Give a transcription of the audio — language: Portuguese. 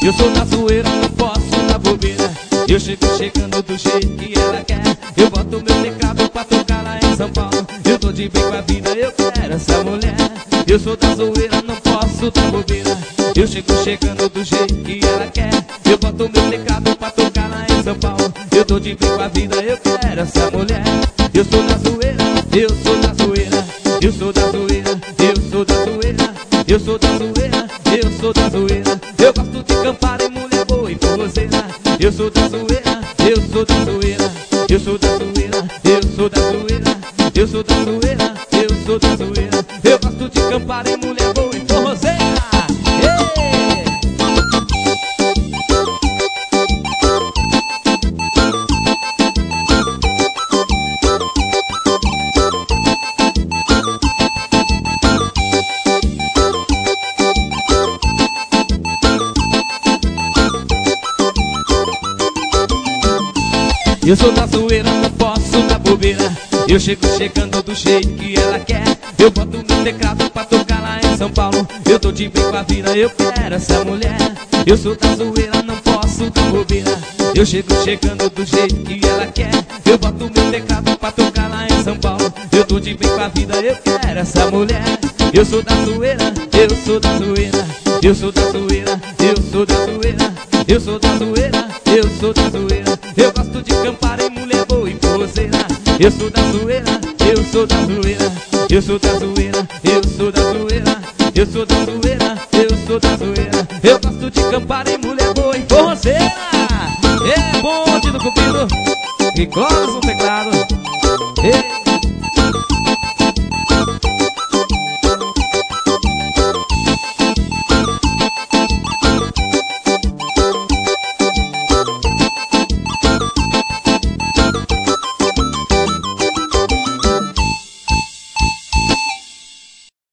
Eu sou da zoeira, não posso dar bobeira. Eu chego chegando do jeito que ela quer. Eu boto meu teclado pra tocar lá em São Paulo. Eu tô de bem com a vida, eu quero essa mulher. Eu sou da zoeira, não posso dar bobeira. Eu chego chegando do jeito que ela quer. Eu boto meu teclado pra tocar lá em São Paulo. Eu tô de bem com a vida, eu quero essa mulher. Eu sou da zoeira, eu sou da zoeira. Eu sou da zoeira, eu sou da zoeira. Eu sou da zoeira, eu sou da zoeira. Eu gosto de campar em mulher boa e forrozeira. Eu sou da zoeira, eu sou da zoeira. Eu sou da zoeira, eu sou da zoeira. Eu sou da zoeira, eu sou da zoeira. Eu gosto de campar em mulher boa e forrozeira. Eu sou da zoeira, não posso dar bobeira. Eu chego chegando do jeito que ela quer. Eu boto meu teclado pra tocar lá em São Paulo. Eu tô de bem com a vida, eu quero essa mulher. Eu sou da zoeira, não posso dar bobeira. Eu chego chegando do jeito que ela quer. Eu boto meu teclado pra tocar lá em São Paulo. Eu tô de bem com a vida, eu quero essa mulher. Eu sou da zoeira, eu sou da zoeira. Eu sou da zoeira, eu sou da zoeira. Eu sou da zoeira, eu sou da zoeira. Eu gosto de campar em mulher boa e forrozeira. Eu sou da zoeira, eu sou da zoeira. Eu sou da zoeira, eu sou da zoeira. Eu sou da zoeira, eu sou da zoeira. Eu gosto de campar em mulher boa e forrozeira. É bonde do cupido e Clóvis no teclado.